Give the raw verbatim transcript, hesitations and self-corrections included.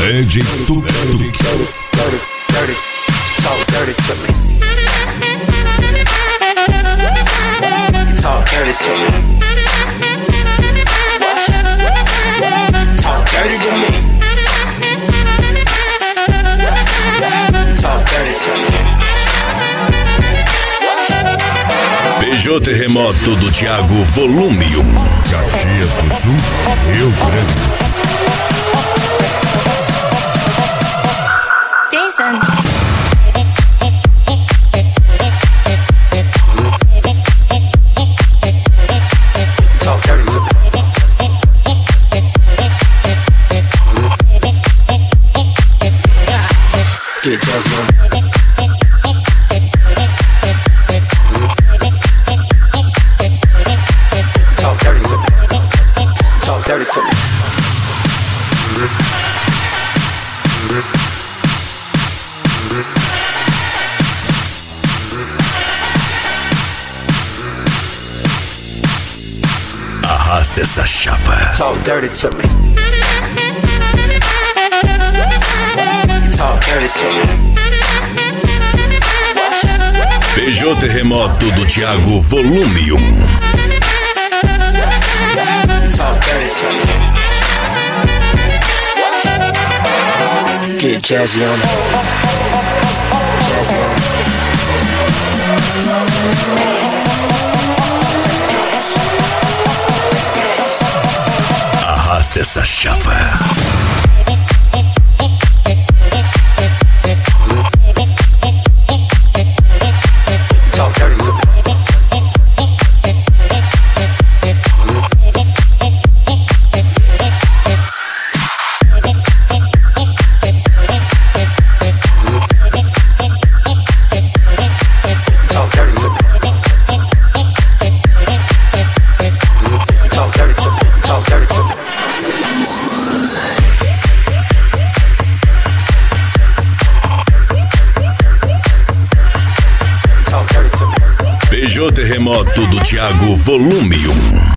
D J Tuk Tuk. Dirty, dirty, talk dirty to me. Talk dirty to me. Talk dirty to me. Talk dirty to me. P J Terremoto do Thiago, volume um. Caxias do Sul, Rio Grande do Sul. Jason. Talk dirty to me. Get jazzy on me. Talk dirty to me. Talk dirty to me. Arrasta essa chapa. Talk dirty to me. Talk dirty to me. P J Terremoto do Thiago, volume um. Talk dirty to me. Get jazzy on it. Jazzy on it. Arrasta essa chapa. Talk dirty to me. Talk dirty to me. Talk dirty to me. Talk dirty to me. Talk dirty to me. P J Terremoto do Thiago, volume um.